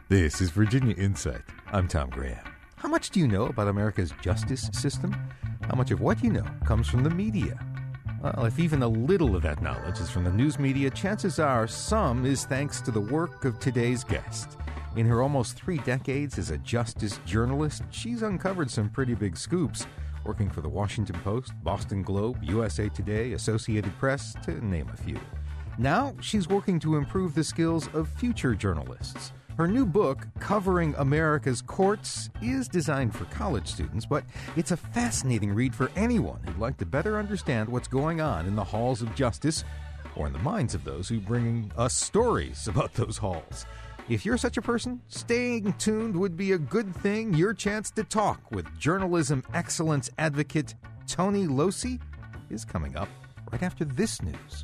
This is Virginia Insight. I'm Tom Graham. How much do you know about America's justice system? How much of what you know comes from the media? Well, if even a little of that knowledge is from the news media, chances are some is thanks to the work of today's guest. In her almost 3 decades as a justice journalist, she's uncovered some pretty big scoops, working for the Washington Post, Boston Globe, USA Today, Associated Press, to name a few. Now she's working to improve the skills of future journalists. Her new book, Covering America's Courts, is designed for college students, but it's a fascinating read for anyone who'd like to better understand what's going on in the halls of justice, or in the minds of those who bring us stories about those halls. If you're such a person, staying tuned would be a good thing. Your chance to talk with journalism excellence advocate Tony Losey is coming up right after this news.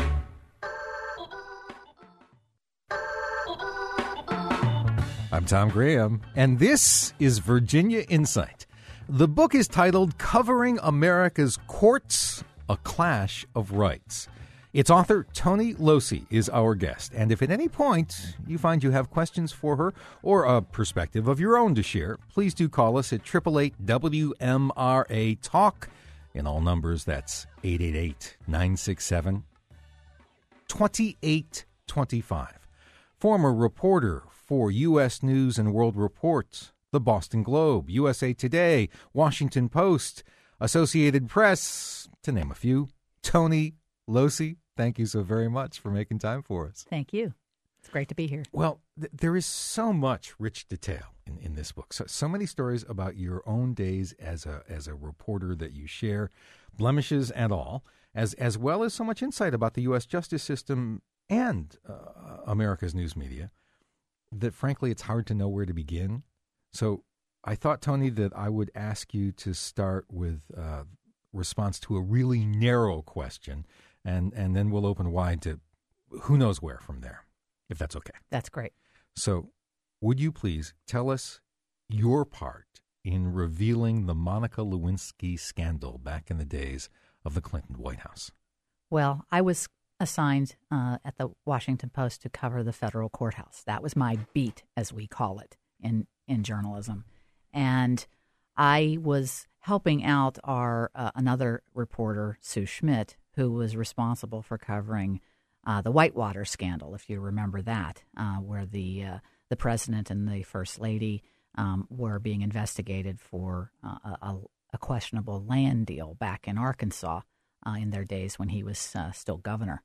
I'm Tom Graham, and this is Virginia Insight. The book is titled Covering America's Courts, A Clash of Rights. Its author, Tony Losey, is our guest, and if at any point you find you have questions for her or a perspective of your own to share, please do call us at 888-WMRA-TALK. In all numbers, that's 888-967-2825. Former reporter for U.S. News and World Report, the Boston Globe, USA Today, Washington Post, Associated Press, to name a few. Tony Losey, thank you so very much for making time for us. Thank you. It's great to be here. Well, there is so much rich detail in this book. So many stories about your own days as a reporter that you share, blemishes and all, as well as so much insight about the U.S. justice system and America's news media, that frankly it's hard to know where to begin. So I thought, Tony, that I would ask you to start with response to a really narrow question, and then we'll open wide to who knows where from there, if that's okay. That's great. So would you please tell us your part in revealing the Monica Lewinsky scandal back in the days of the Clinton White House? Well, I was assigned at the Washington Post to cover the federal courthouse. That was my beat, as we call it in journalism. And I was helping out our another reporter, Sue Schmidt, who was responsible for covering the Whitewater scandal, if you remember that, where the president and the first lady were being investigated for a questionable land deal back in Arkansas in their days when he was still governor.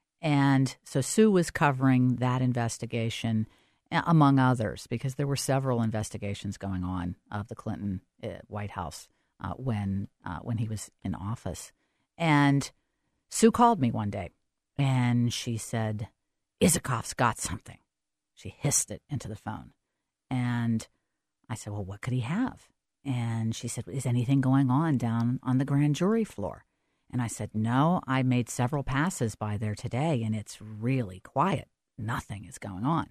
And so Sue was covering that investigation, among others, because there were several investigations going on of the Clinton White House when he was in office. And Sue called me one day, and she said, Isikoff's got something. She hissed it into the phone. And I said, well, what could he have? And she said, is anything going on down on the grand jury floor? And I said, no, I made several passes by there today, and it's really quiet. Nothing is going on.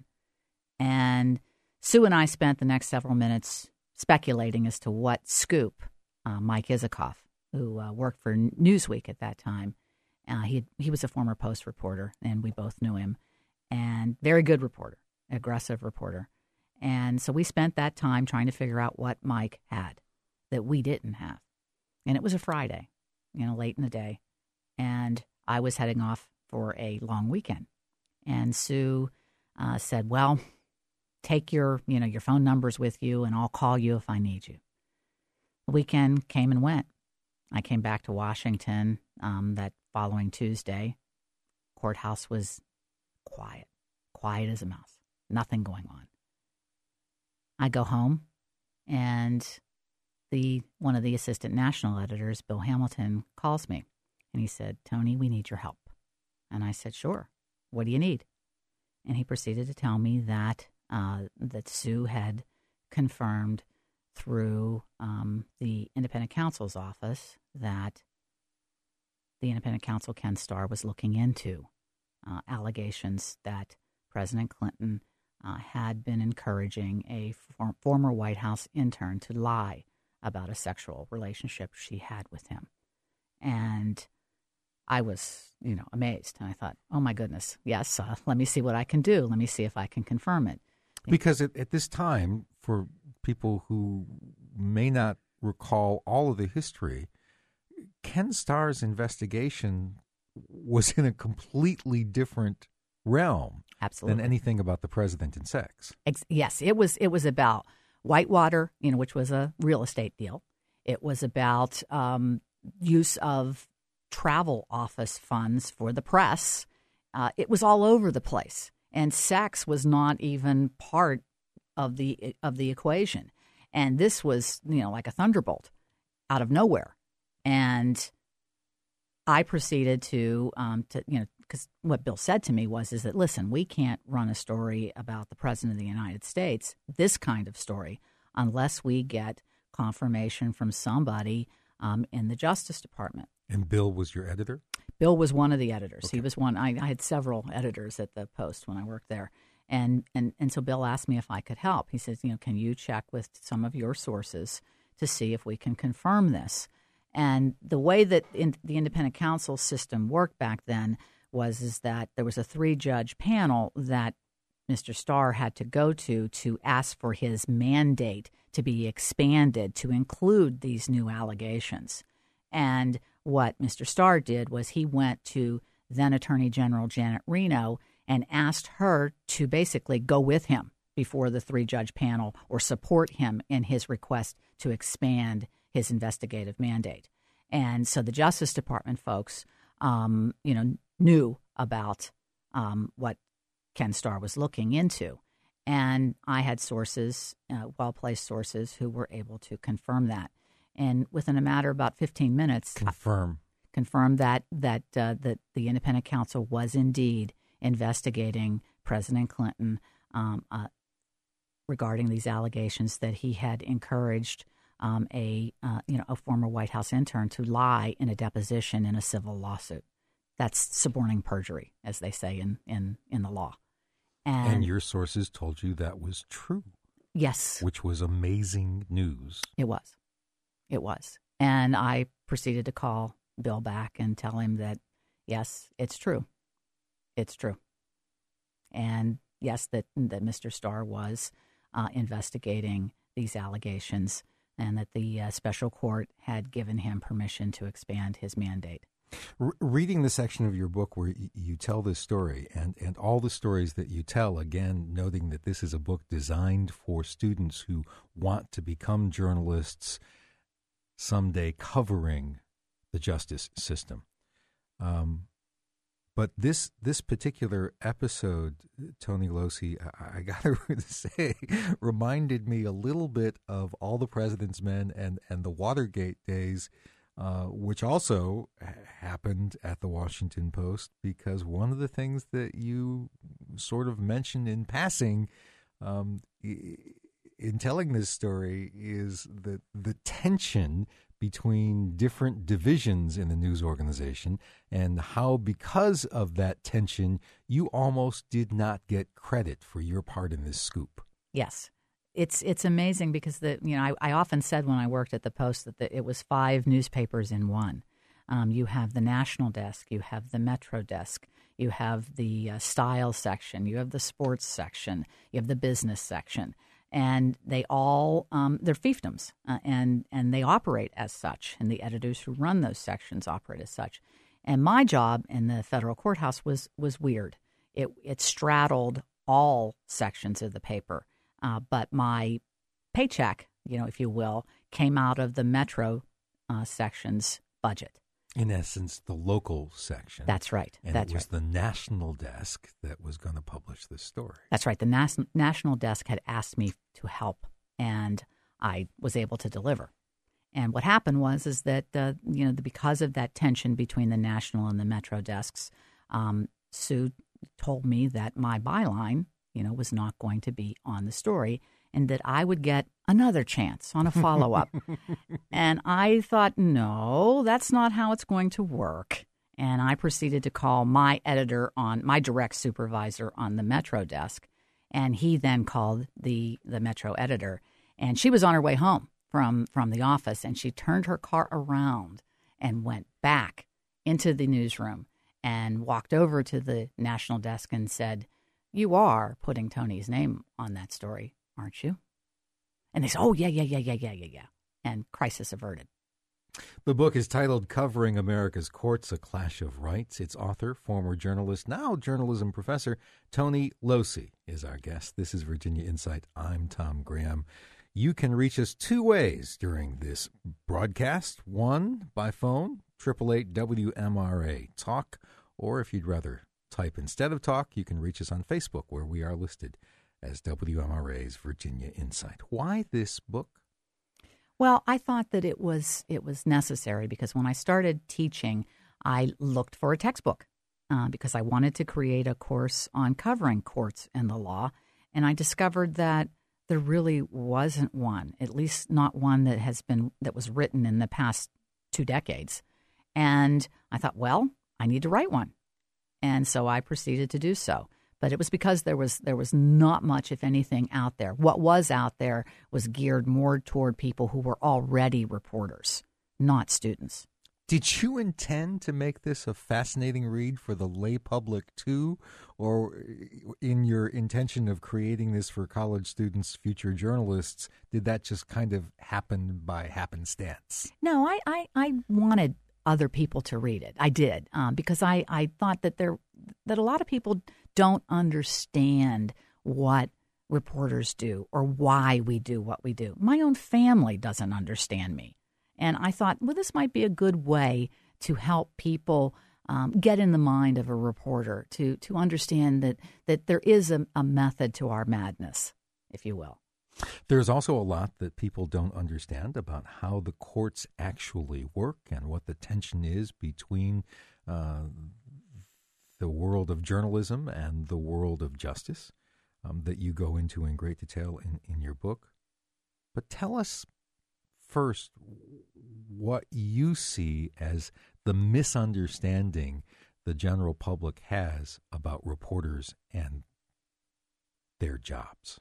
And Sue and I spent the next several minutes speculating as to what scoop Mike Isikoff, who worked for Newsweek at that time, he was a former Post reporter, and we both knew him, and very good reporter, aggressive reporter. And so we spent that time trying to figure out what Mike had that we didn't have. And it was a Friday, late in the day, and I was heading off for a long weekend. And Sue said, well, take your phone numbers with you, and I'll call you if I need you. The weekend came and went. I came back to Washington that following Tuesday. Courthouse was quiet as a mouse, nothing going on. I go home, and one of the assistant national editors, Bill Hamilton, calls me, and he said, Tony, we need your help. And I said, sure. What do you need? And he proceeded to tell me that Sue had confirmed through the independent counsel's office that the independent counsel, Ken Starr, was looking into allegations that President Clinton had been encouraging a former White House intern to lie about a sexual relationship she had with him. And I was, amazed. And I thought, oh, my goodness, yes, let me see what I can do. Let me see if I can confirm it. Because at this time, for people who may not recall all of the history, Ken Starr's investigation was in a completely different realm Absolutely. than anything about the president and sex. Yes, it was about Whitewater, which was a real estate deal. It was about use of travel office funds for the press. It was all over the place, and sex was not even part of the equation. And this was, like a thunderbolt out of nowhere. And I proceeded to because what Bill said to me is that, listen, we can't run a story about the President of the United States, this kind of story, unless we get confirmation from somebody in the Justice Department. And Bill was your editor? Bill was one of the editors. Okay. He was one. I had several editors at the Post when I worked there. And so Bill asked me if I could help. He says, can you check with some of your sources to see if we can confirm this? And the way that the independent counsel system worked back then is that there was a 3-judge panel that Mr. Starr had to go to ask for his mandate to be expanded to include these new allegations. And what Mr. Starr did was he went to then Attorney General Janet Reno and asked her to basically go with him before the 3-judge panel or support him in his request to expand his investigative mandate. And so the Justice Department folks, knew about what Ken Starr was looking into. And I had sources, well-placed sources, who were able to confirm that. And within a matter of about 15 minutes, confirm that the independent counsel was indeed investigating President Clinton regarding these allegations that he had encouraged a former White House intern to lie in a deposition in a civil lawsuit. That's suborning perjury, as they say in the law. And your sources told you that was true. Yes. Which was amazing news. It was. And I proceeded to call Bill back and tell him that, yes, it's true. It's true. And yes, that Mr. Starr was investigating these allegations and that the special court had given him permission to expand his mandate. Reading the section of your book where you tell this story and all the stories that you tell, again, noting that this is a book designed for students who want to become journalists someday covering the justice system. But this particular episode, Tony Losey, I got to say, reminded me a little bit of All the President's Men and the Watergate days, which also happened at the Washington Post, because one of the things that you sort of mentioned in passing in telling this story is the tension between different divisions in the news organization and how, because of that tension, you almost did not get credit for your part in this scoop. Yes. It's amazing because I often said when I worked at the Post that it was 5 newspapers in one. You have the national desk, you have the metro desk, you have the style section, you have the sports section, you have the business section, and they all they're fiefdoms, and they operate as such, and the editors who run those sections operate as such. And my job in the federal courthouse was weird. It straddled all sections of the paper. But my paycheck, if you will, came out of the metro section's budget. In essence, the local section. That's right. And it was the national desk that was going to publish this story. That's right. The national desk had asked me to help, and I was able to deliver. And what happened was that because of that tension between the national and the metro desks, Sue told me that my byline, was not going to be on the story and that I would get another chance on a follow-up. And I thought, no, that's not how it's going to work. And I proceeded to call my my direct supervisor on the Metro desk. And he then called the Metro editor. And she was on her way home from the office. And she turned her car around and went back into the newsroom and walked over to the national desk and said, you are putting Tony's name on that story, aren't you? And they say, oh, yeah. And crisis averted. The book is titled Covering America's Courts, A Clash of Rights. Its author, former journalist, now journalism professor, Tony Losey is our guest. This is Virginia Insight. I'm Tom Graham. You can reach us two ways during this broadcast. One, by phone, 888-WMRA-TALK, or if you'd rather type instead of talk, you can reach us on Facebook, where we are listed as WMRA's Virginia Insight. Why this book? Well, I thought that it was necessary because when I started teaching, I looked for a textbook because I wanted to create a course on covering courts and the law, and I discovered that there really wasn't one, at least not one that was written in the past 2 decades. And I thought, well, I need to write one, and so I proceeded to do so. But it was because there was not much, if anything, out there. What was out there was geared more toward people who were already reporters, not students. Did you intend to make this a fascinating read for the lay public too? Or in your intention of creating this for college students, future journalists, did that just kind of happen by happenstance? No, I wanted other people to read it. I did, because I thought that a lot of people don't understand what reporters do or why we do what we do. My own family doesn't understand me. And I thought, well, this might be a good way to help people get in the mind of a reporter, to understand that there is a method to our madness, if you will. There's also a lot that people don't understand about how the courts actually work and what the tension is between the world of journalism and the world of justice that you go into in great detail in your book. But tell us first what you see as the misunderstanding the general public has about reporters and their jobs.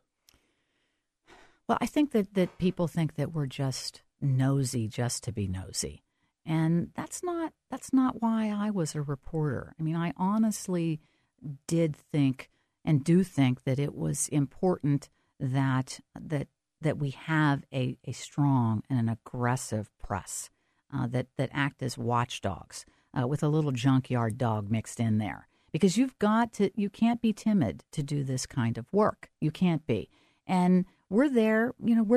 Well, I think that people think that we're just nosy just to be nosy. And that's not why I was a reporter. I mean, I honestly did think and do think that it was important that we have a strong and an aggressive press that act as watchdogs with a little junkyard dog mixed in there. Because you can't be timid to do this kind of work. You can't be. And we're there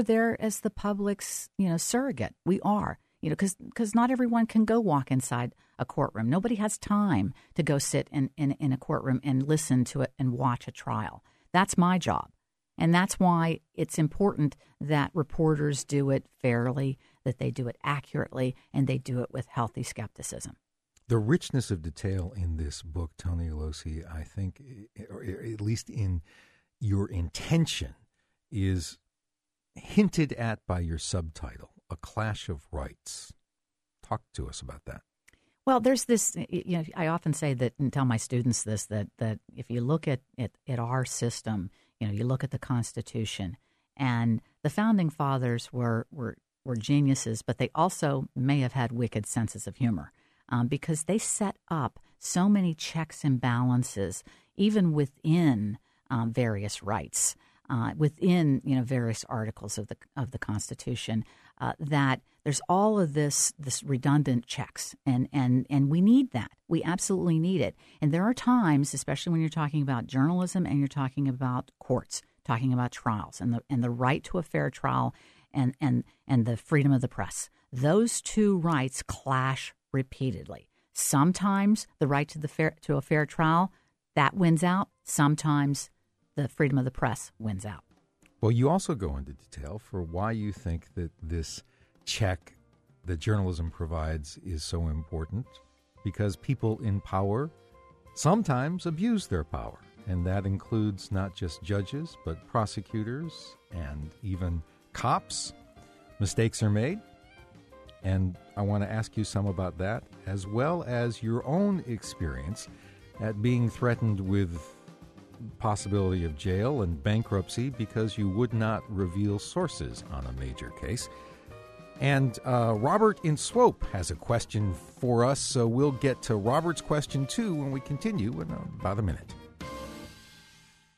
as the public's, surrogate. We are. Because not everyone can go walk inside a courtroom. Nobody has time to go sit in a courtroom and listen to it and watch a trial. That's my job. And that's why it's important that reporters do it fairly, that they do it accurately, and they do it with healthy skepticism. The richness of detail in this book, Tony Losey, I think, or at least in your intention, is hinted at by your subtitle, A Clash of Rights. Talk to us about that. Well, there's this, I often say that and tell my students this, that if you look at our system, you look at the Constitution, and the Founding Fathers were geniuses, but they also may have had wicked senses of humor because they set up so many checks and balances, even within various rights. Within various articles of the Constitution, that there's all of this redundant checks, and we need that. We absolutely need it. And there are times, especially when you're talking about journalism and you're talking about courts, talking about trials, and the right to a fair trial, and the freedom of the press. Those two rights clash repeatedly. Sometimes the right to a fair trial that wins out. Sometimes the freedom of the press wins out. Well, you also go into detail for why you think that this check that journalism provides is so important, because people in power sometimes abuse their power, and that includes not just judges, but prosecutors and even cops. Mistakes are made, and I want to ask you some about that, as well as your own experience at being threatened with possibility of jail and bankruptcy because you would not reveal sources on a major case. And Robert in Swope has a question for us, so we'll get to Robert's question too when we continue in about a minute.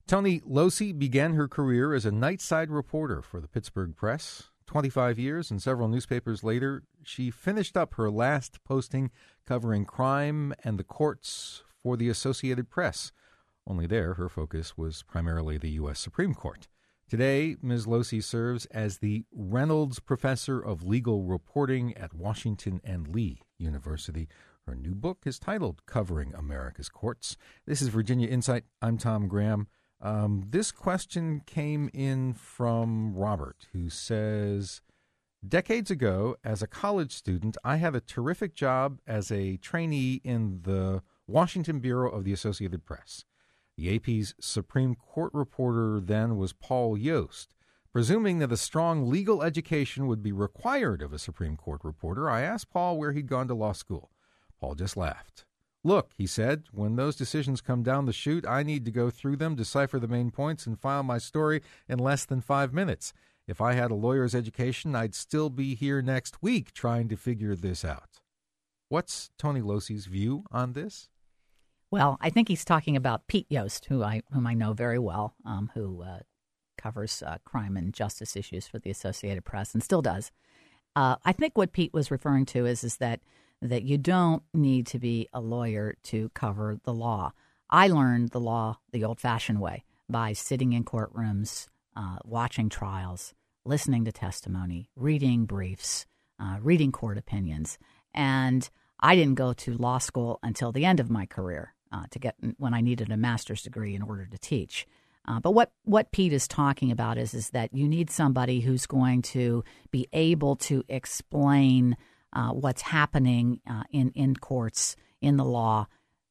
Toni Losey began her career as a nightside reporter for the Pittsburgh Press. 25 years and several newspapers later, she finished up her last posting covering crime and the courts for the Associated Press. Only there, her focus was primarily the U.S. Supreme Court. Today, Ms. Losey serves as the Reynolds Professor of Legal Reporting at Washington and Lee University. Her new book is titled Covering America's Courts. This is Virginia Insight. I'm Tom Graham. This question came in from Robert, who says, decades ago, as a college student, I had a terrific job as a trainee in the Washington Bureau of the Associated Press. The AP's Supreme Court reporter then was Paul Yost. Presuming that a strong legal education would be required of a Supreme Court reporter, I asked Paul where he'd gone to law school. Paul just laughed. Look, he said, when those decisions come down the chute, I need to go through them, decipher the main points, and file my story in less than 5 minutes. If I had a lawyer's education, I'd still be here next week trying to figure this out. What's Toni Losey's view on this? Well, I think he's talking about Pete Yost, whom I know very well, who covers crime and justice issues for the Associated Press and still does. I think what Pete was referring to is that you don't need to be a lawyer to cover the law. I learned the law the old-fashioned way by sitting in courtrooms, watching trials, listening to testimony, reading briefs, reading court opinions. And I didn't go to law school until the end of my career when I needed a master's degree in order to teach. But what Pete is talking about is that you need somebody who's going to be able to explain what's happening in courts, in the law,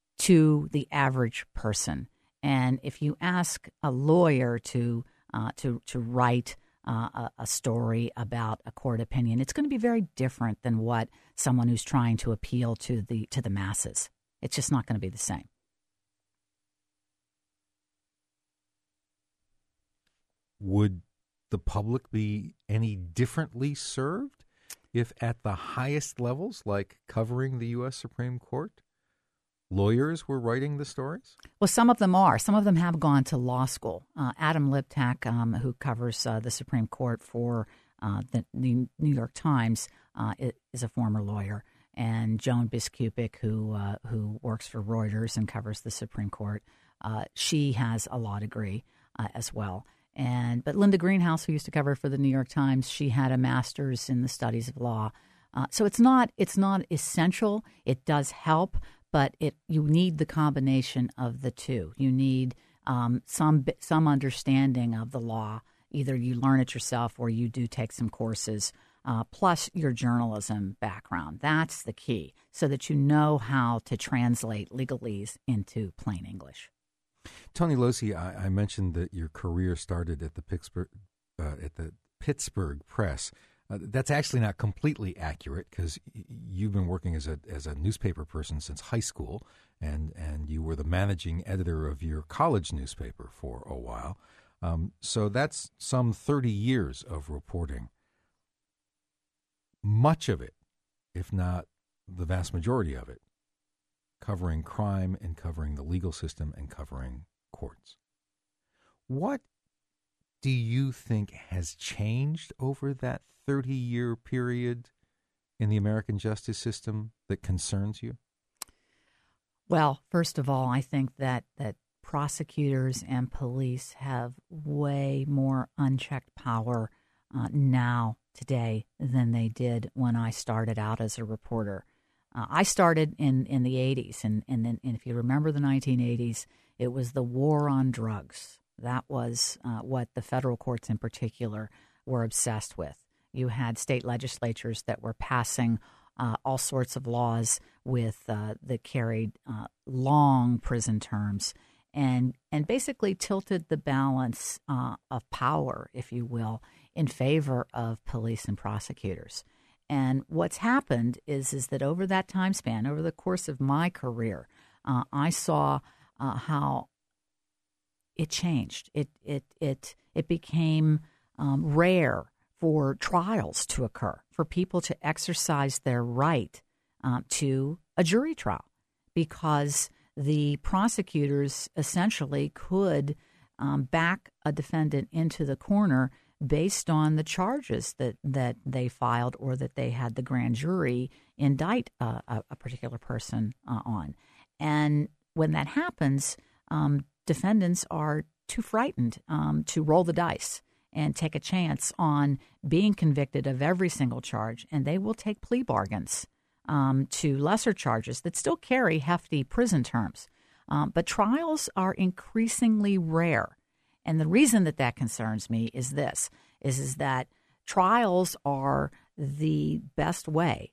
to the average person. And if you ask a lawyer to write a story about a court opinion, it's going to be very different than what someone who's trying to appeal to the masses. It's just not going to be the same. Would the public be any differently served if at the highest levels, like covering the U.S. Supreme Court, lawyers were writing the stories? Well, some of them are. Some of them have gone to law school. Adam Liptak, who covers the Supreme Court for the New York Times, is a former lawyer. And Joan Biskupic, who works for Reuters and covers the Supreme Court, she has a law degree as well. But Linda Greenhouse, who used to cover for the New York Times, she had a master's in the studies of law. So it's not essential. It does help, but you need the combination of the two. You need some understanding of the law. Either you learn it yourself or you do take some courses, plus your journalism background. That's the key, so that you know how to translate legalese into plain English. Toni Losey, I mentioned that your career started at the Pittsburgh Press. That's actually not completely accurate, because you've been working as a newspaper person since high school, and you were the managing editor of your college newspaper for a while. So that's some 30 years of reporting. Much of it, if not the vast majority of it, covering crime and covering the legal system and covering courts. What do you think has changed over that 30-year period in the American justice system that concerns you? Well, first of all, I think that prosecutors and police have way more unchecked power now, today, than they did when I started out as a reporter. I started in the 80s, and if you remember the 1980s, it was the war on drugs. That was what the federal courts in particular were obsessed with. You had state legislatures that were passing all sorts of laws that carried long prison terms and basically tilted the balance of power, if you will, in favor of police and prosecutors. And what's happened is that over that time span, over the course of my career, I saw how it changed. It became rare for trials to occur, for people to exercise their right to a jury trial, because the prosecutors essentially could back a defendant into the corner based on the charges that they filed or that they had the grand jury indict a particular person on. And when that happens, defendants are too frightened to roll the dice and take a chance on being convicted of every single charge, and they will take plea bargains to lesser charges that still carry hefty prison terms. But trials are increasingly rare. And the reason that concerns me is this, is that trials are the best way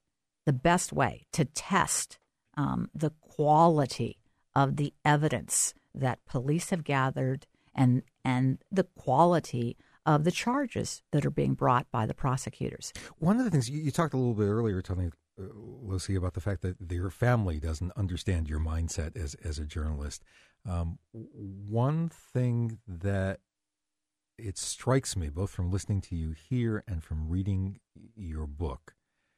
to test the quality of the evidence that police have gathered and the quality of the charges that are being brought by the prosecutors. One of the things you talked a little bit earlier, Tony, Lucy, about the fact that your family doesn't understand your mindset as a journalist. One thing that it strikes me, both from listening to you here and from reading your book,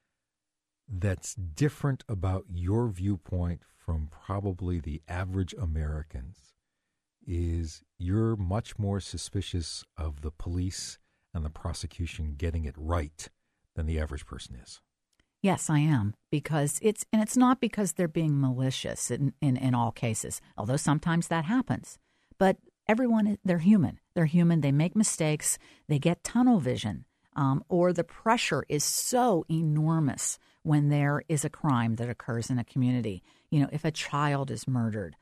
that's different about your viewpoint from probably the average Americans is you're much more suspicious of the police and the prosecution getting it right than the average person is. Yes, I am, because it's not because they're being malicious in all cases, although sometimes that happens. But everyone, they're human. They're human. They make mistakes. They get tunnel vision, or the pressure is so enormous when there is a crime that occurs in a community. You know, if a child is murdered,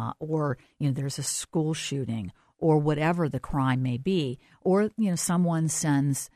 or there's a school shooting, or whatever the crime may be, or someone sends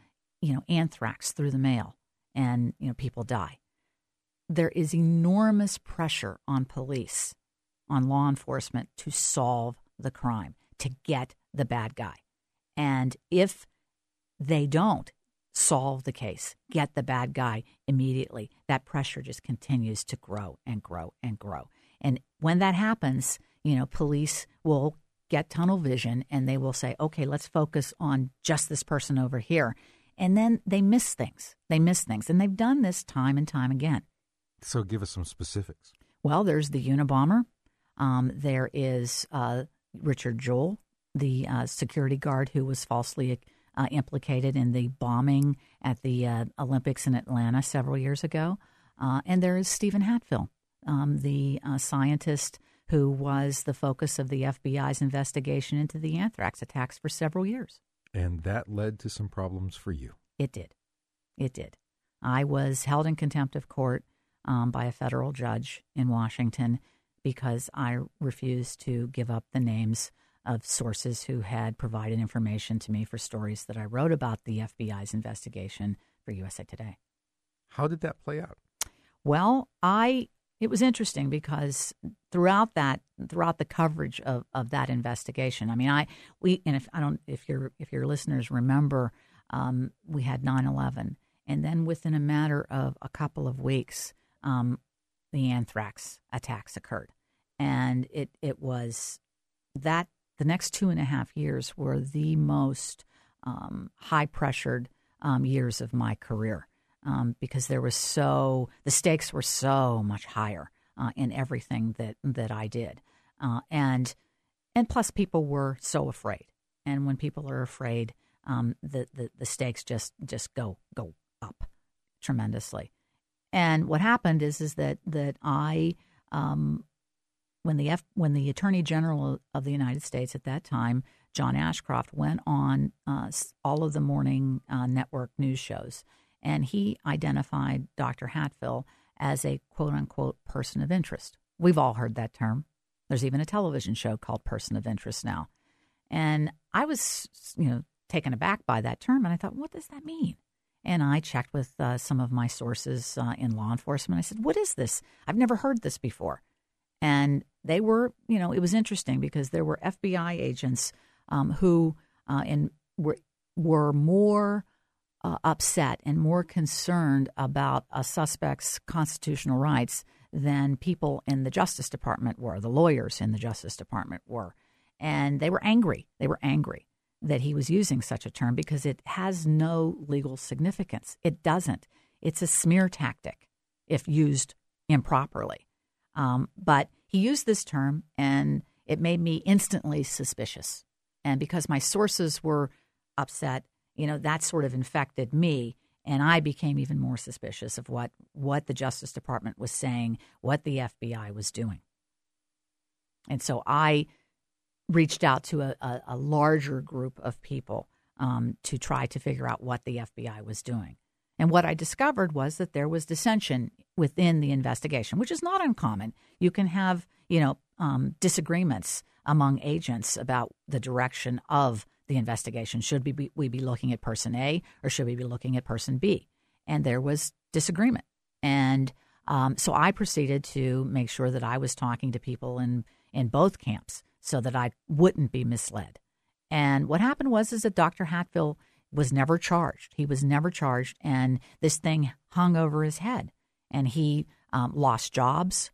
anthrax through the mail, and people die. There is enormous pressure on police, on law enforcement to solve the crime, to get the bad guy. And if they don't solve the case, get the bad guy immediately, that pressure just continues to grow and grow and grow. And when that happens, police will get tunnel vision and they will say, okay, let's focus on just this person over here. And then they miss things. And they've done this time and time again. So give us some specifics. Well, there's the Unabomber. There is Richard Jewell, the security guard who was falsely implicated in the bombing at the Olympics in Atlanta several years ago. And there is Stephen Hatfill, the scientist who was the focus of the FBI's investigation into the anthrax attacks for several years. And that led to some problems for you. It did. I was held in contempt of court by a federal judge in Washington because I refused to give up the names of sources who had provided information to me for stories that I wrote about the FBI's investigation for USA Today. How did that play out? Well, it was interesting because throughout the coverage of that investigation, I mean, if your listeners remember, we had 9/11, and then within a matter of a couple of weeks, the anthrax attacks occurred, and it was that the next 2.5 years were the most high pressured years of my career. Because the stakes were so much higher in everything that I did, and plus people were so afraid. And when people are afraid, the stakes just go up tremendously. And what happened is that I, when the Attorney General of the United States at that time, John Ashcroft, went on all of the morning network news shows. And he identified Dr. Hatfill as a quote-unquote person of interest. We've all heard that term. There's even a television show called Person of Interest now. And I was, taken aback by that term, and I thought, what does that mean? And I checked with some of my sources in law enforcement. I said, what is this? I've never heard this before. And they were, it was interesting because there were FBI agents who were more upset and more concerned about a suspect's constitutional rights than people in the Justice Department were, the lawyers in the Justice Department were. And they were angry. They were angry that he was using such a term because it has no legal significance. It doesn't. It's a smear tactic if used improperly. But he used this term, and it made me instantly suspicious. And because my sources were upset, that sort of infected me. And I became even more suspicious of what the Justice Department was saying, what the FBI was doing. And so I reached out to a larger group of people to try to figure out what the FBI was doing. And what I discovered was that there was dissension within the investigation, which is not uncommon. You can have, disagreements among agents about the direction of the investigation. Should we be looking at person A or should we be looking at person B? And there was disagreement. And so I proceeded to make sure that I was talking to people in both camps so that I wouldn't be misled. And what happened was that Dr. Hatfill was never charged. He was never charged, and this thing hung over his head. And he lost jobs.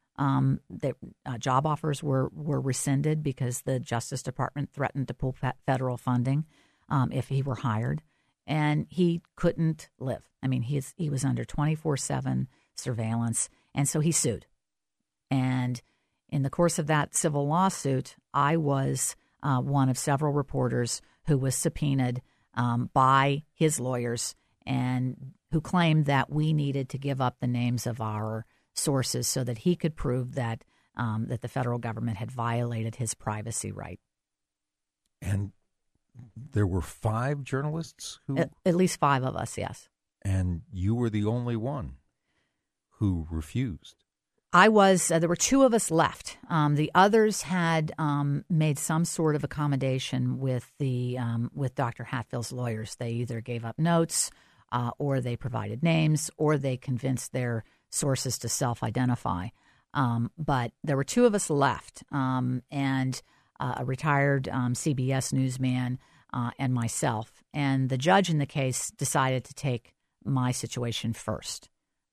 Job offers were rescinded because the Justice Department threatened to pull federal funding if he were hired. And he couldn't live. I mean, he was under 24/7 surveillance, and so he sued. And in the course of that civil lawsuit, I was one of several reporters who was subpoenaed by his lawyers and who claimed that we needed to give up the names of our sources so that he could prove that that the federal government had violated his privacy right. And there were 5 journalists who... At least 5 of us, yes. And you were the only one who refused. I was. There were 2 of us left. The others had made some sort of accommodation with Dr. Hatfill's lawyers. They either gave up notes, or they provided names, or they convinced their sources to self-identify. But there were 2 of us left, and a retired CBS newsman and myself. And the judge in the case decided to take my situation first.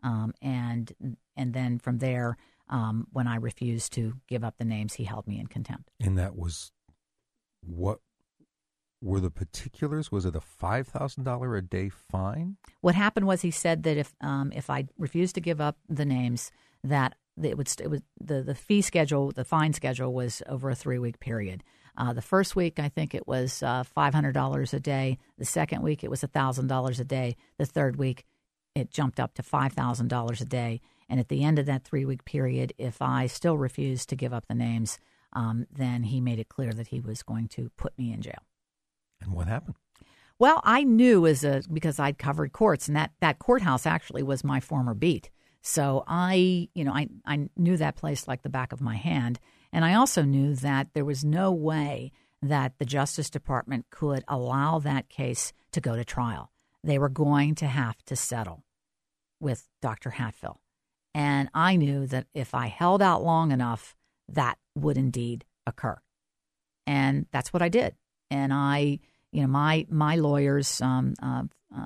And then from there, when I refused to give up the names, he held me in contempt. And that was, what were the particulars? Was it a $5,000 a day fine? What happened was he said that if I refused to give up the names, that it was the fee schedule, the fine schedule was over a 3-week period. The first week, I think it was $500 a day. The second week, it was $1,000 a day. The third week, it jumped up to $5,000 a day. And at the end of that 3-week period, if I still refused to give up the names, then he made it clear that he was going to put me in jail. And what happened? Well, I knew because I'd covered courts, and that courthouse actually was my former beat. So I knew that place like the back of my hand. And I also knew that there was no way that the Justice Department could allow that case to go to trial. They were going to have to settle with Dr. Hatfill. And I knew that if I held out long enough, that would indeed occur. And that's what I did. And my lawyers, the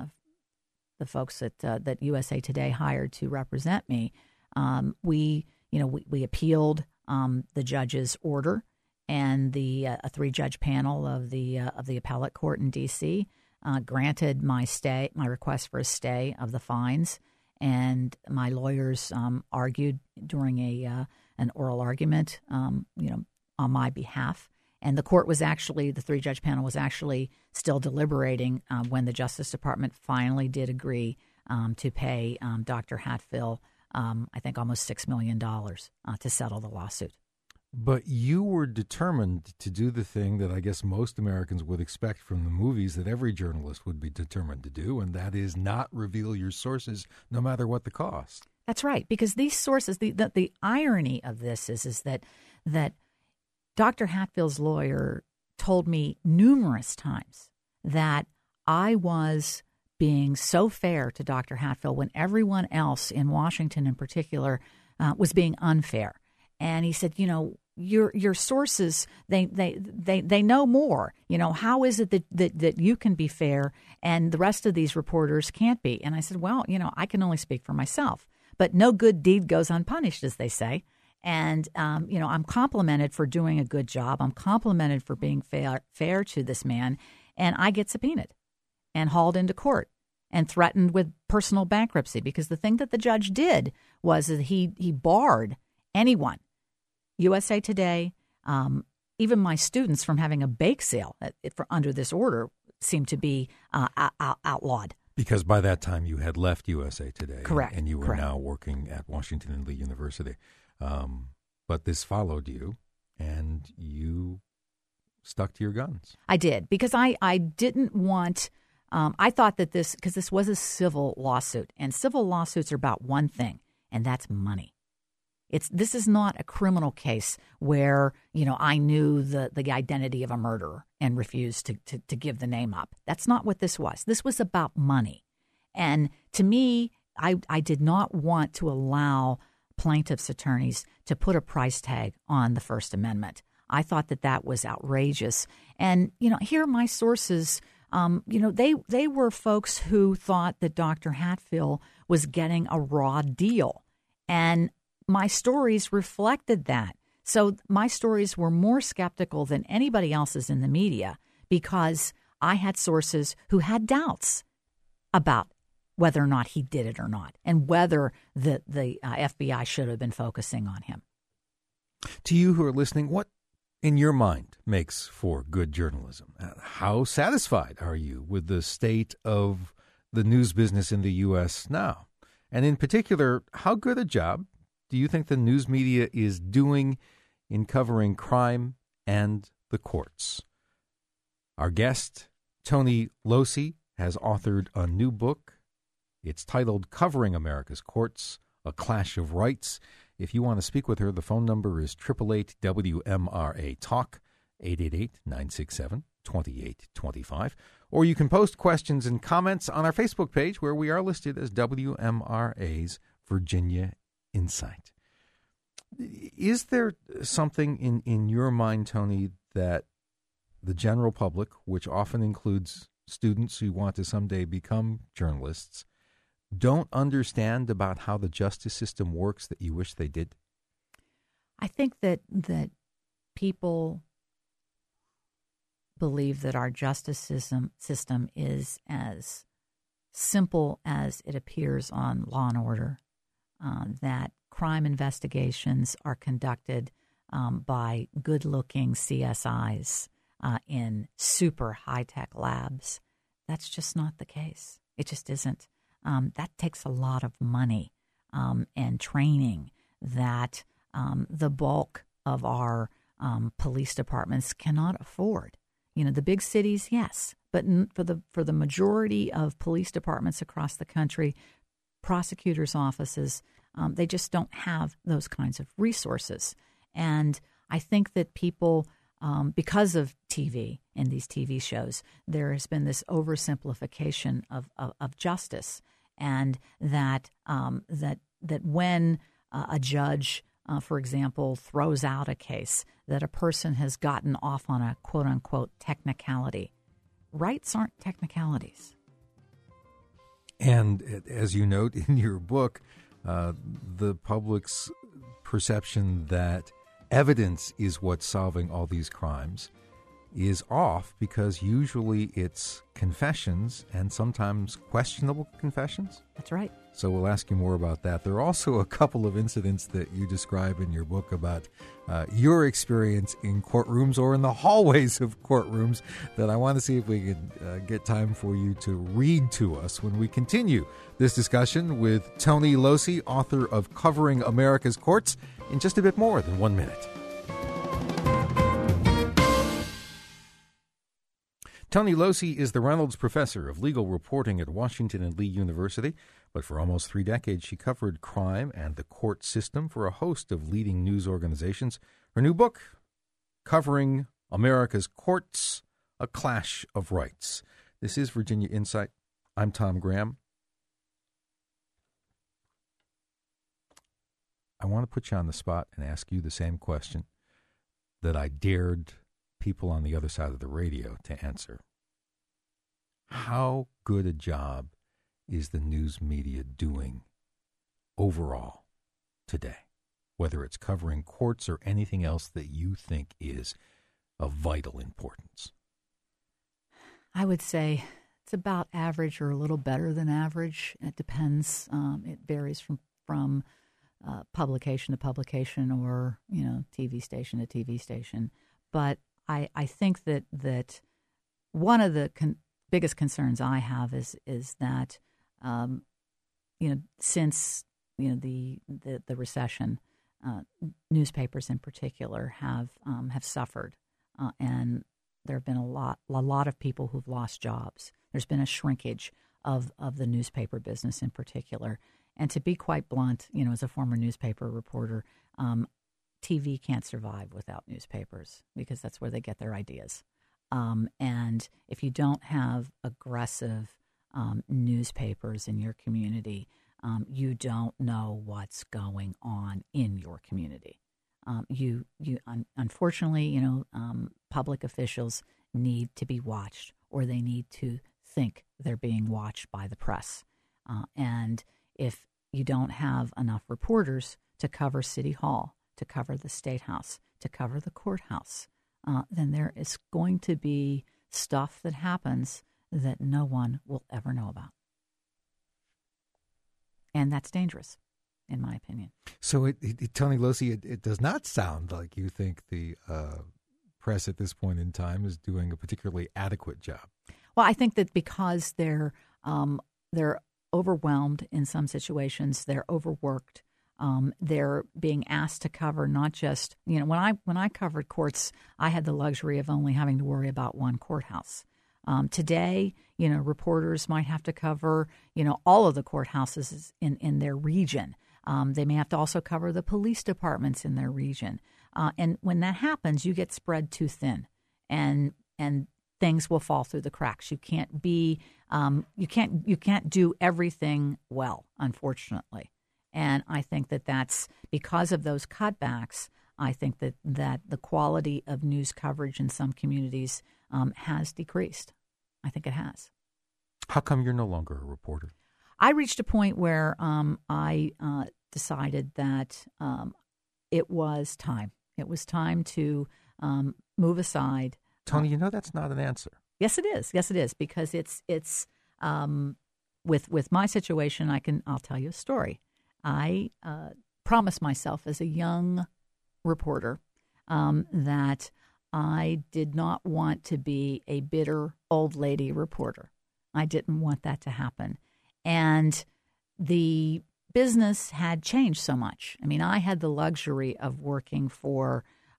folks that USA Today hired to represent me, we appealed the judge's order, and a 3-judge panel of the appellate court in D.C. Granted my request for a stay of the fines. And my lawyers argued during an oral argument, on my behalf. And the 3-judge panel was actually still deliberating when the Justice Department finally did agree to pay Dr. Hatfill, I think, almost $6 million to settle the lawsuit. But you were determined to do the thing that I guess most Americans would expect from the movies that every journalist would be determined to do, and that is not reveal your sources no matter what the cost. That's right, because these sources, the irony of this is that Dr. Hatfill's lawyer told me numerous times that I was being so fair to Dr. Hatfill when everyone else in Washington in particular was being unfair. And he said, your sources, they know more. How is it that you can be fair and the rest of these reporters can't be? And I said, well, I can only speak for myself, but no good deed goes unpunished, as they say. And, I'm complimented for doing a good job. I'm complimented for being fair to this man. And I get subpoenaed and hauled into court and threatened with personal bankruptcy, because the thing that the judge did was that he barred anyone, USA Today, even my students from having a bake sale under this order seemed to be outlawed. Because by that time you had left USA Today. Correct. And you were Correct. now working at Washington and Lee University. But this followed you, and you stuck to your guns. I did, because I didn't want, I thought that because this was a civil lawsuit, and civil lawsuits are about one thing, and that's money. This is not a criminal case where, I knew the identity of a murderer and refused to give the name up. That's not what this was. This was about money. And to me, I did not want to allow plaintiffs' attorneys to put a price tag on the First Amendment. I thought that was outrageous. And, here are my sources. They were folks who thought that Dr. Hatfield was getting a raw deal. And my stories reflected that. So my stories were more skeptical than anybody else's in the media because I had sources who had doubts about whether or not he did it or not, and whether the FBI should have been focusing on him. To you who are listening, what in your mind makes for good journalism? How satisfied are you with the state of the news business in the U.S. now? And in particular, how good a job do you think the news media is doing in covering crime and the courts? Our guest, Tony Losey, has authored a new book. It's titled Covering America's Courts, A Clash of Rights. If you want to speak with her, the phone number is 888-WMRA-TALK, 888-967-2825. Or you can post questions and comments on our Facebook page, where we are listed as WMRA's Virginia Insight. Is there something in your mind, Tony, that the general public, which often includes students who want to someday become journalists, don't understand about how the justice system works that you wish they did? I think that people believe that our justice system is as simple as it appears on Law and Order, that crime investigations are conducted by good-looking CSIs in super high-tech labs. That's just not the case. It just isn't. That takes a lot of money and training that the bulk of our police departments cannot afford. The big cities, yes, but for the majority of police departments across the country, prosecutors' offices, they just don't have those kinds of resources. And I think that people, because of TV and these TV shows, there has been this oversimplification of justice. And that when a judge, for example, throws out a case, that a person has gotten off on a quote-unquote technicality. Rights aren't technicalities. And as you note in your book, the public's perception that evidence is what's solving all these crimes is off, because usually it's confessions, and sometimes questionable confessions. That's right. So we'll ask you more about that. There are also a couple of incidents that you describe in your book about your experience in courtrooms or in the hallways of courtrooms that I want to see if we can get time for you to read to us when we continue this discussion with Tony Losey, author of Covering America's Courts, in just a bit more than 1 minute. Tony Losey is the Reynolds Professor of Legal Reporting at Washington and Lee University, but for almost 3 decades she covered crime and the court system for a host of leading news organizations. Her new book, Covering America's Courts, A Clash of Rights. This is Virginia Insight. I'm Tom Graham. I want to put you on the spot and ask you the same question that I dared people on the other side of the radio to answer. How good a job is the news media doing overall today, whether it's covering courts or anything else that you think is of vital importance? I would say it's about average or a little better than average. It depends. It varies from publication to publication, or TV station to TV station. But I think that one of the biggest concerns I have is that since the recession, newspapers in particular have suffered, and there have been a lot of people who've lost jobs. There's been a shrinkage of the newspaper business in particular. And to be quite blunt, as a former newspaper reporter, TV can't survive without newspapers because that's where they get their ideas. And if you don't have aggressive newspapers in your community, you don't know what's going on in your community. Unfortunately, public officials need to be watched, or they need to think they're being watched by the press. And if you don't have enough reporters to cover City Hall, to cover the State House, to cover the courthouse, then there is going to be stuff that happens that no one will ever know about. And that's dangerous, in my opinion. So, Tony Locey, it does not sound like you think the press at this point in time is doing a particularly adequate job. Well, I think that because they're overwhelmed in some situations, they're overworked. They're being asked to cover not just, when I covered courts, I had the luxury of only having to worry about one courthouse. Today, reporters might have to cover, all of the courthouses in their region. They may have to also cover the police departments in their region. And when that happens, you get spread too thin, and things will fall through the cracks. You can't be, you can't do everything well, unfortunately. And I think that that's because of those cutbacks. I think that the quality of news coverage in some communities has decreased. I think it has. How come you're no longer a reporter? I reached a point where I decided that it was time. It was time to move aside. Tony, that's not an answer. Yes, it is. Yes, it is, because it's with my situation. I'll tell you a story. I promised myself as a young reporter that I did not want to be a bitter old lady reporter. I didn't want that to happen. And the business had changed so much. I mean, I had the luxury of working for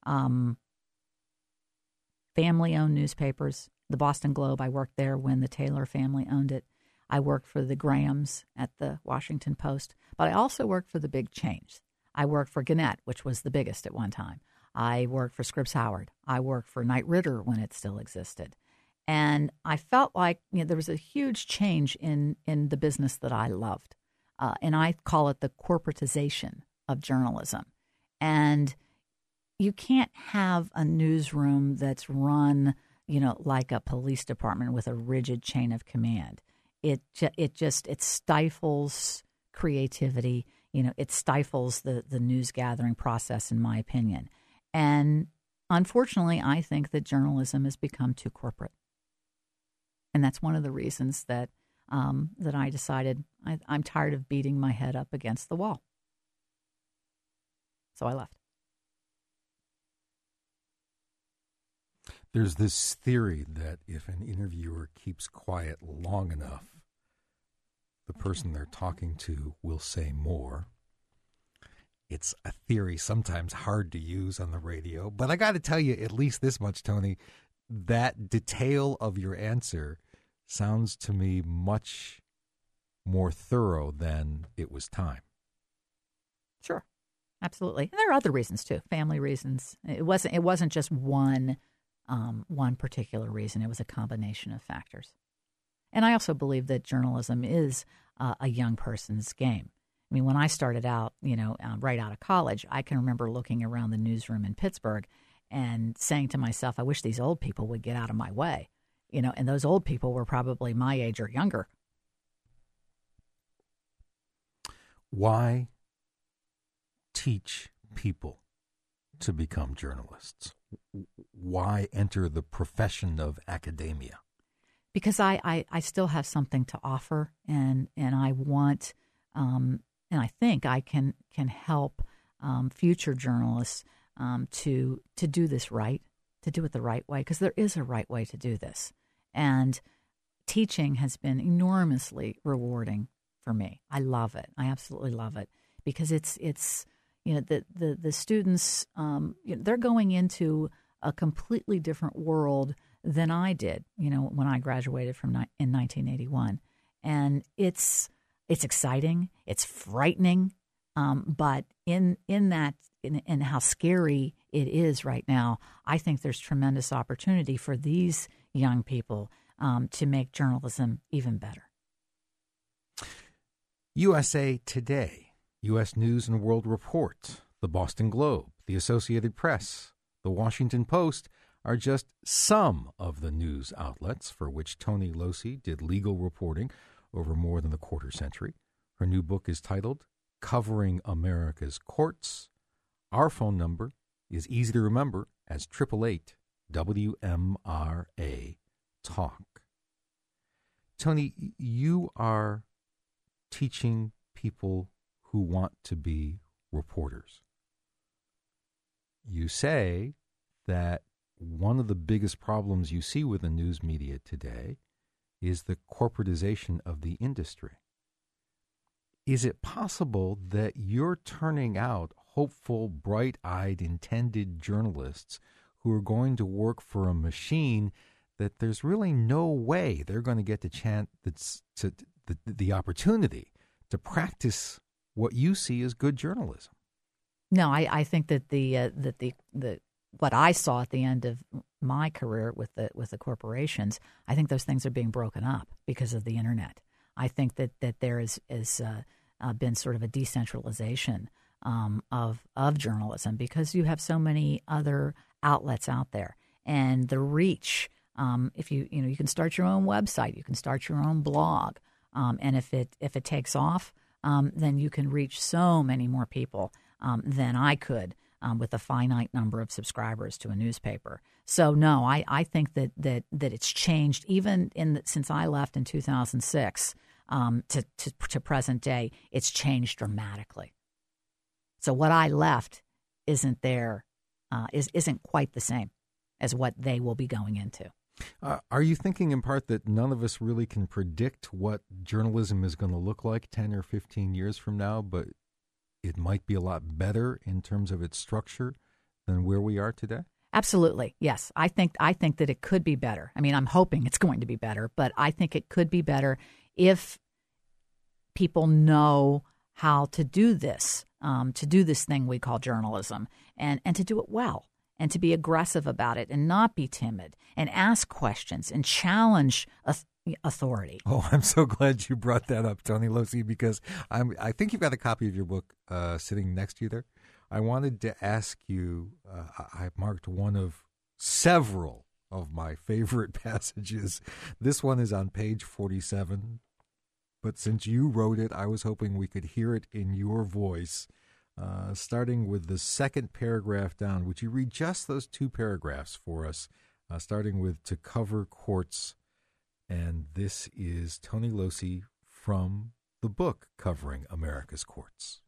family-owned newspapers. The Boston Globe, I worked there when the Taylor family owned it. I worked for the Grahams at the Washington Post, but I also worked for the big chains. I worked for Gannett, which was the biggest at one time. I worked for Scripps Howard. I worked for Knight Ridder when it still existed. And I felt like there was a huge change in the business that I loved. And I call it the corporatization of journalism. And you can't have a newsroom that's run, like a police department with a rigid chain of command. It stifles creativity. It stifles the news gathering process, in my opinion. And unfortunately, I think that journalism has become too corporate. And that's one of the reasons that I decided I'm tired of beating my head up against the wall. So I left. There's this theory that if an interviewer keeps quiet long enough, the person they're talking to will say more. It's a theory sometimes hard to use on the radio, but I got to tell you at least this much, Tony, that detail of your answer sounds to me much more thorough than it was time. Sure, absolutely. And there are other reasons too, family reasons. It wasn't just one particular reason. It was a combination of factors. And I also believe that journalism is a young person's game. I mean, when I started out, right out of college, I can remember looking around the newsroom in Pittsburgh and saying to myself, I wish these old people would get out of my way. And those old people were probably my age or younger. Why teach people to become journalists? Why enter the profession of academia? Because I still have something to offer, and I want, and I think I can help future journalists to do this right, to do it the right way, because there is a right way to do this. And teaching has been enormously rewarding for me. I love it. I absolutely love it, because it's the students, they're going into a completely different world than I did, when I graduated in 1981. And it's exciting, it's frightening, but in how scary it is right now, I think there's tremendous opportunity for these young people to make journalism even better. USA Today, U.S. News and World Report, the Boston Globe, the Associated Press, the Washington Post are just some of the news outlets for which Tony Losey did legal reporting over more than a quarter century. Her new book is titled Covering America's Courts. Our phone number is easy to remember as 888-WMRA-TALK. Tony, you are teaching people who want to be reporters. You say that one of the biggest problems you see with the news media today is the corporatization of the industry. Is it possible that you're turning out hopeful, bright-eyed, intended journalists who are going to work for a machine that there's really no way they're going to get the opportunity to practice what you see as good journalism? No, I think that the what I saw at the end of my career with the corporations, I think those things are being broken up because of the internet. I think that there is been sort of a decentralization of journalism, because you have so many other outlets out there, and the reach. If you can start your own website, you can start your own blog, and if it takes off, then you can reach so many more people than I could with a finite number of subscribers to a newspaper. So no, I think that it's changed even since I left in 2006 to present day. It's changed dramatically. So what I left isn't quite the same as what they will be going into. Are you thinking in part that none of us really can predict what journalism is going to look like 10 or 15 years from now, but it might be a lot better in terms of its structure than where we are today? Absolutely. Yes. I think that it could be better. I mean, I'm hoping it's going to be better, but I think it could be better if people know how to do this thing we call journalism, and to do it well, and to be aggressive about it and not be timid and ask questions and challenge authority. Oh, I'm so glad you brought that up, Tony Losey, because I think you've got a copy of your book sitting next to you there. I wanted to ask you, I marked one of several of my favorite passages. This one is on page 47, but since you wrote it, I was hoping we could hear it in your voice. Starting with the second paragraph down. Would you read just those two paragraphs for us, starting with "To Cover Courts"? And this is Tony Losey from the book Covering America's Courts.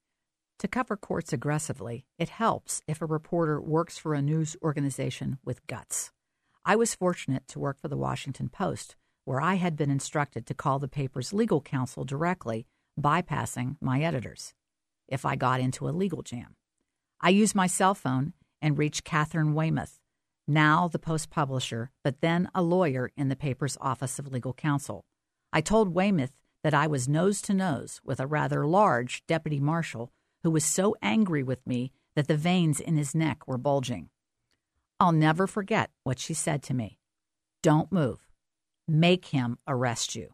To cover courts aggressively, it helps if a reporter works for a news organization with guts. I was fortunate to work for the Washington Post, where I had been instructed to call the paper's legal counsel directly, bypassing my editors if I got into a legal jam. I used my cell phone and reached Catherine Weymouth, now the Post publisher, but then a lawyer in the paper's Office of Legal Counsel. I told Weymouth that I was nose to nose with a rather large deputy marshal who was so angry with me that the veins in his neck were bulging. I'll never forget what she said to me. "Don't move. Make him arrest you."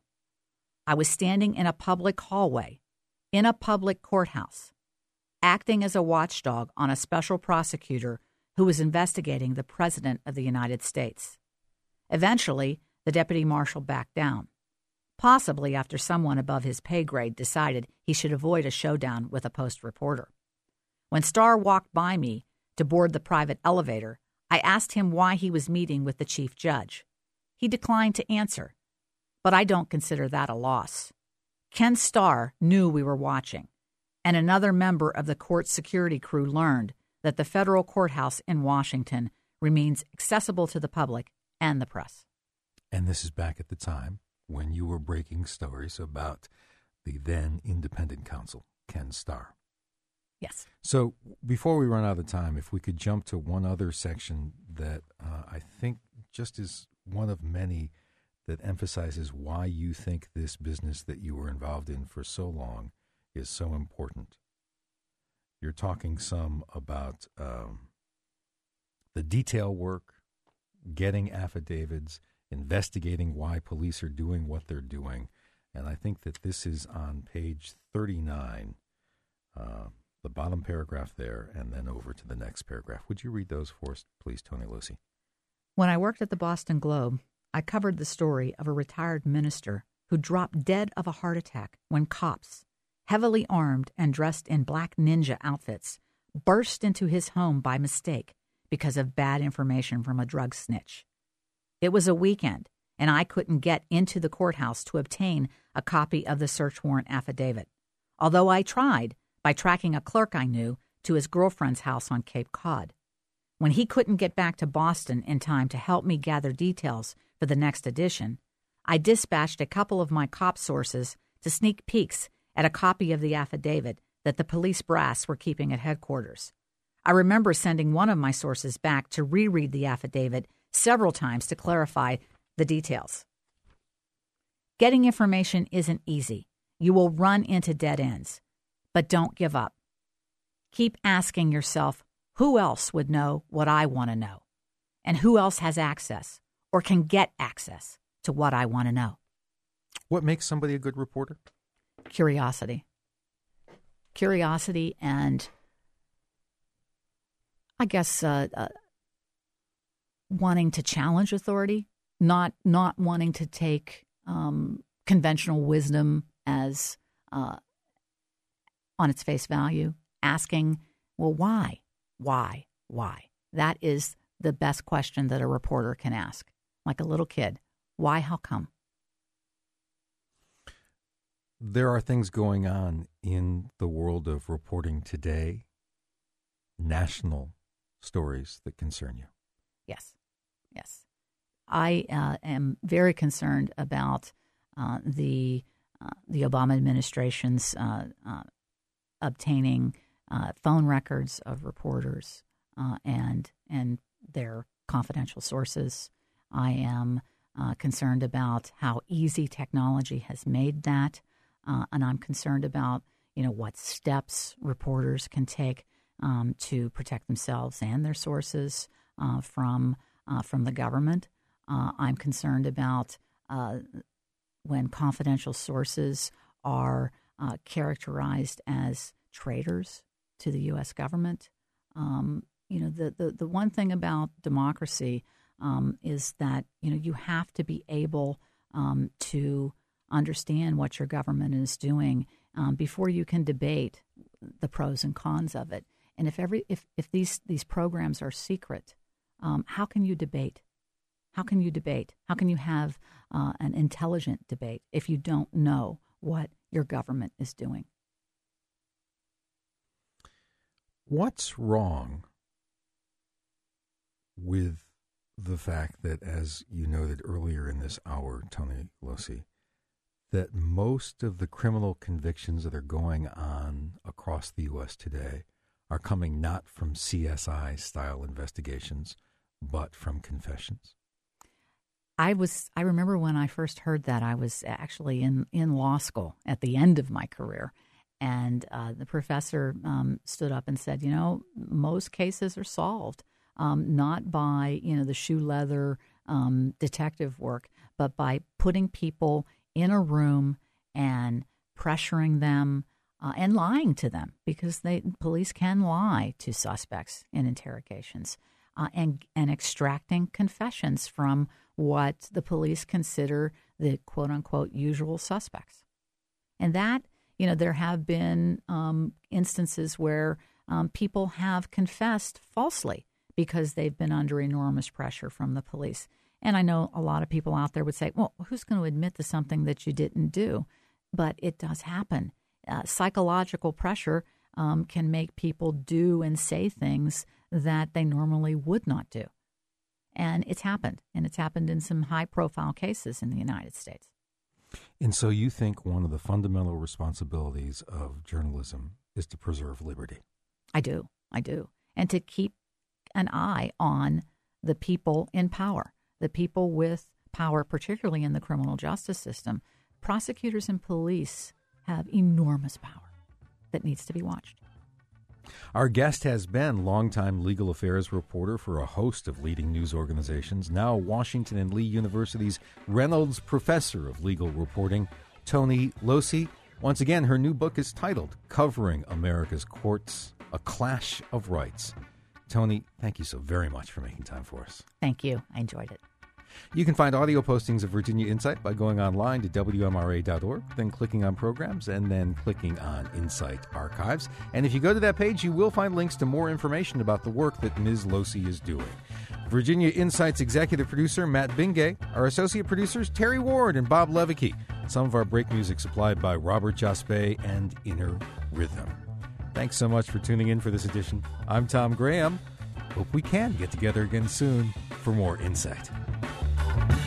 I was standing in a public hallway, in a public courthouse, acting as a watchdog on a special prosecutor who was investigating the President of the United States. Eventually, the deputy marshal backed down, possibly after someone above his pay grade decided he should avoid a showdown with a Post reporter. When Starr walked by me to board the private elevator, I asked him why he was meeting with the chief judge. He declined to answer, but I don't consider that a loss. Ken Starr knew we were watching, and another member of the court security crew learned that the federal courthouse in Washington remains accessible to the public and the press. And this is back at the time when you were breaking stories about the then independent counsel, Ken Starr. Yes. So before we run out of time, if we could jump to one other section that I think just is one of many that emphasizes why you think this business that you were involved in for so long is so important. You're talking some about the detail work, getting affidavits, investigating why police are doing what they're doing. And I think that this is on page 39, the bottom paragraph there, and then over to the next paragraph. Would you read those for us, please, Tony Lucy? When I worked at the Boston Globe, I covered the story of a retired minister who dropped dead of a heart attack when cops, heavily armed and dressed in black ninja outfits, burst into his home by mistake because of bad information from a drug snitch. It was a weekend, and I couldn't get into the courthouse to obtain a copy of the search warrant affidavit, although I tried by tracking a clerk I knew to his girlfriend's house on Cape Cod. When he couldn't get back to Boston in time to help me gather details for the next edition, I dispatched a couple of my cop sources to sneak peeks at a copy of the affidavit that the police brass were keeping at headquarters. I remember sending one of my sources back to reread the affidavit several times to clarify the details. Getting information isn't easy. You will run into dead ends. But don't give up. Keep asking yourself, who else would know what I want to know? And who else has access or can get access to what I want to know? What makes somebody a good reporter? Curiosity. Curiosity and, I guess, wanting to challenge authority, not wanting to take conventional wisdom as on its face value, asking, well, why? Why? Why? That is the best question that a reporter can ask. Like a little kid. Why? How come? There are things going on in the world of reporting today, national stories that concern you. Yes. Yes. I am very concerned about the Obama administration's obtaining phone records of reporters and their confidential sources. I am concerned about how easy technology has made that, and I'm concerned about what steps reporters can take to protect themselves and their sources from the government. I'm concerned about when confidential sources are characterized as traitors to the U.S. government. The one thing about democracy is that you have to be able to understand what your government is doing before you can debate the pros and cons of it. And if these programs are secret, how can you debate? How can you debate? How can you have an intelligent debate if you don't know what your government is doing? What's wrong with the fact that, as you noted earlier in this hour, Tony Lucy, that most of the criminal convictions that are going on across the U.S. today are coming not from CSI-style investigations, but from confessions? I remember when I first heard that, I was actually in law school at the end of my career. And the professor stood up and said, most cases are solved, not by, the shoe leather detective work, but by putting people in a room and pressuring them and lying to them, because police can lie to suspects in interrogations and extracting confessions from what the police consider the quote-unquote usual suspects. And that, there have been instances where people have confessed falsely because they've been under enormous pressure from the police. And I know a lot of people out there would say, well, who's going to admit to something that you didn't do? But it does happen. Psychological pressure can make people do and say things that they normally would not do. And it's happened. And it's happened in some high-profile cases in the United States. And so you think one of the fundamental responsibilities of journalism is to preserve liberty? I do. And to keep an eye on the people in power, the people with power, particularly in the criminal justice system. Prosecutors and police have enormous power that needs to be watched. Our guest has been longtime legal affairs reporter for a host of leading news organizations, now Washington and Lee University's Reynolds Professor of Legal Reporting, Tony Locey. Once again, her new book is titled Covering America's Courts, A Clash of Rights. Tony, thank you so very much for making time for us. Thank you. I enjoyed it. You can find audio postings of Virginia Insight by going online to WMRA.org, then clicking on programs, and then clicking on Insight Archives. And if you go to that page, you will find links to more information about the work that Ms. Locey is doing. Virginia Insight's executive producer, Matt Bingay. Our associate producers, Terry Ward and Bob Levicki. Some of our break music supplied by Robert Jaspe and Inner Rhythm. Thanks so much for tuning in for this edition. I'm Tom Graham. Hope we can get together again soon for more Insight.